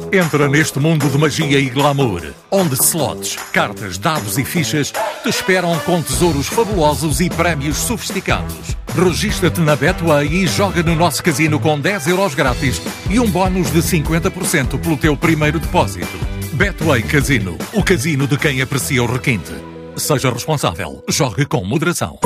Entra neste mundo de magia e glamour, onde slots, cartas, dados e fichas te esperam com tesouros fabulosos e prémios sofisticados. Registra-te na Betway e joga no nosso casino com 10€ grátis e um bónus de 50% pelo teu primeiro depósito. Betway Casino, o casino de quem aprecia o requinte. Seja responsável, jogue com moderação.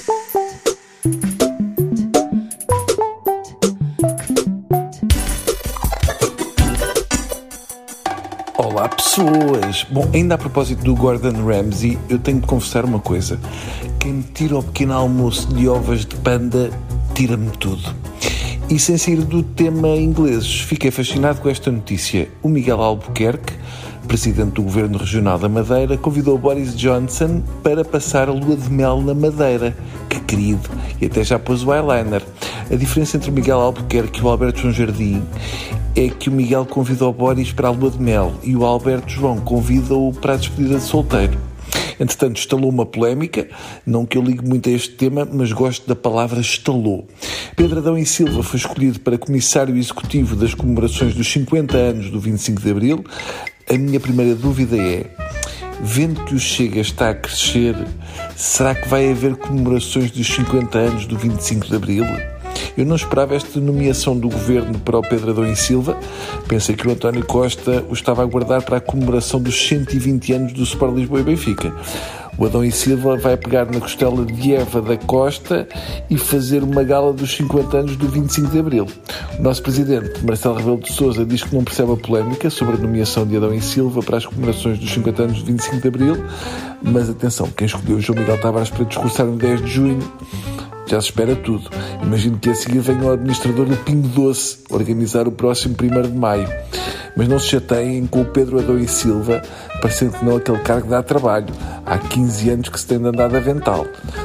Olá pessoas! Bom, ainda a propósito do Gordon Ramsay, eu tenho de confessar uma coisa. Quem me tira o pequeno almoço de ovas de panda, tira-me tudo. E sem sair do tema ingleses, fiquei fascinado com esta notícia. O Miguel Albuquerque, presidente do Governo Regional da Madeira, convidou Boris Johnson para passar a lua de mel na Madeira. Que querido! E até já pôs o eyeliner. A diferença entre o Miguel Albuquerque e o Alberto João Jardim é que o Miguel convidou o Boris para a lua de mel e o Alberto João convida-o para a despedida de solteiro. Entretanto, estalou uma polémica, não que eu ligue muito a este tema, mas gosto da palavra estalou. Pedro Adão e Silva foi escolhido para comissário executivo das comemorações dos 50 anos do 25 de Abril. A minha primeira dúvida é, vendo que o Chega está a crescer, será que vai haver comemorações dos 50 anos do 25 de Abril? Eu não esperava esta nomeação do governo para o Pedro Adão e Silva. Pensei que o António Costa o estava a guardar para a comemoração dos 120 anos do Sport Lisboa e Benfica. O Adão e Silva vai pegar na costela de Eva da Costa e fazer uma gala dos 50 anos do 25 de Abril. O nosso presidente, Marcelo Rebelo de Sousa, diz que não percebe a polémica sobre a nomeação de Adão e Silva para as comemorações dos 50 anos do 25 de Abril. Mas atenção, quem escolheu o João Miguel Tavares para discursar no 10 de junho já se espera tudo. Imagino que a seguir venha o administrador do Pingo Doce organizar o próximo 1º de maio. Mas não se chateiem com o Pedro Adão e Silva, parecendo que não aquele cargo dá trabalho. Há 15 anos que se tem andado a avental.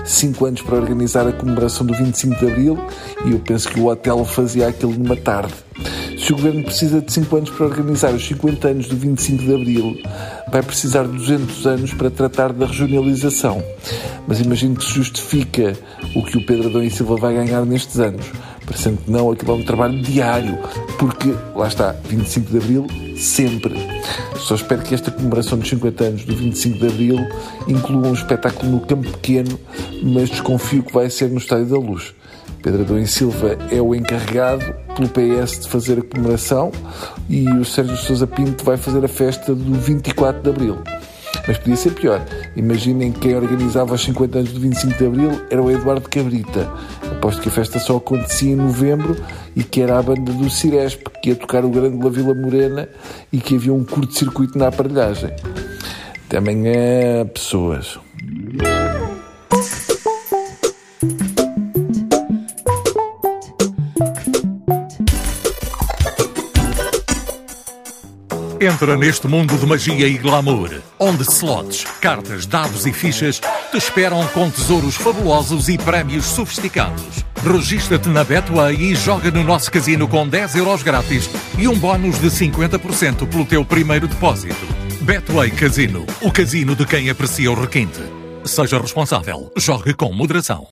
5 anos para organizar a comemoração do 25 de Abril e eu penso que o Otelo fazia aquilo numa tarde. Se o governo precisa de 5 anos para organizar os 50 anos do 25 de Abril, vai precisar de 200 anos para tratar da regionalização. Mas imagino que se justifica o que o Pedro Adão e Silva vai ganhar nestes anos. Parecendo que não, aquilo é um trabalho diário, porque, lá está, 25 de Abril, sempre. Só espero que esta comemoração dos 50 anos do 25 de Abril inclua um espetáculo no Campo Pequeno, mas desconfio que vai ser no Estádio da Luz. Pedro Adão e Silva é o encarregado pelo PS de fazer a comemoração e o Sérgio Sousa Pinto vai fazer a festa do 24 de Abril. Mas podia ser pior. Imaginem que quem organizava os 50 anos do 25 de Abril era o Eduardo Cabrita. Aposto que a festa só acontecia em novembro e que era a banda do Ciresp, que ia tocar o grande La Vila Morena e que havia um curto-circuito na aparelhagem. Até amanhã, pessoas. Entra neste mundo de magia e glamour, onde slots, cartas, dados e fichas te esperam com tesouros fabulosos e prémios sofisticados. Registra-te na Betway e joga no nosso casino com 10€ grátis e um bónus de 50% pelo teu primeiro depósito. Betway Casino, o casino de quem aprecia o requinte. Seja responsável, jogue com moderação.